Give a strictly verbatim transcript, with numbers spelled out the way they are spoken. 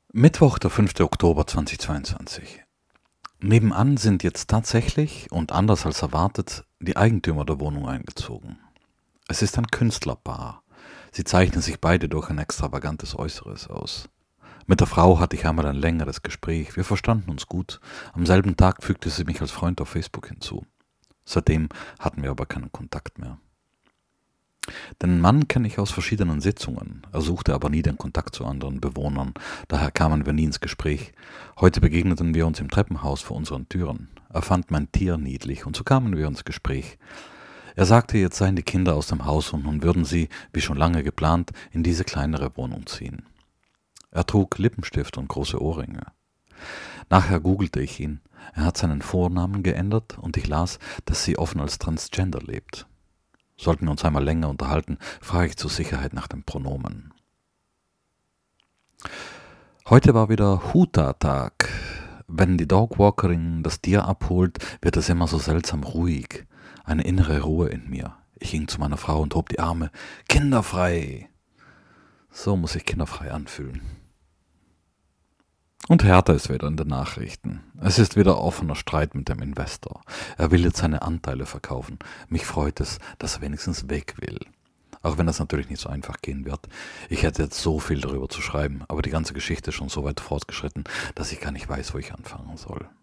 Mittwoch, der fünfte Oktober zweitausendzweiundzwanzig. Nebenan sind jetzt tatsächlich und anders als erwartet die Eigentümer der Wohnung eingezogen. Es ist ein Künstlerpaar. Sie zeichnen sich beide durch ein extravagantes Äußeres aus. Mit der Frau hatte ich einmal ein längeres Gespräch. Wir verstanden uns gut. Am selben Tag fügte sie mich als Freund auf Facebook hinzu. Seitdem hatten wir aber keinen Kontakt mehr. Den Mann kenne ich aus verschiedenen Sitzungen. Er suchte aber nie den Kontakt zu anderen Bewohnern. Daher kamen wir nie ins Gespräch. Heute begegneten wir uns im Treppenhaus vor unseren Türen. Er fand mein Tier niedlich und so kamen wir ins Gespräch. Er sagte, jetzt seien die Kinder aus dem Haus und nun würden sie, wie schon lange geplant, in diese kleinere Wohnung ziehen. Er trug Lippenstift und große Ohrringe. Nachher googelte ich ihn. Er hat seinen Vornamen geändert und ich las, dass sie offen als Transgender lebt. Sollten wir uns einmal länger unterhalten, frage ich zur Sicherheit nach dem Pronomen. Heute war wieder Huta-Tag. Wenn die Dogwalkerin das Tier abholt, wird es immer so seltsam ruhig. Eine innere Ruhe in mir. Ich ging zu meiner Frau und hob die Arme. Kinderfrei! So muss sich kinderfrei anfühlen. Und Hertha ist wieder in den Nachrichten. Es ist wieder offener Streit mit dem Investor. Er will jetzt seine Anteile verkaufen. Mich freut es, dass er wenigstens weg will. Auch wenn das natürlich nicht so einfach gehen wird. Ich hätte jetzt so viel darüber zu schreiben, aber die ganze Geschichte ist schon so weit fortgeschritten, dass ich gar nicht weiß, wo ich anfangen soll.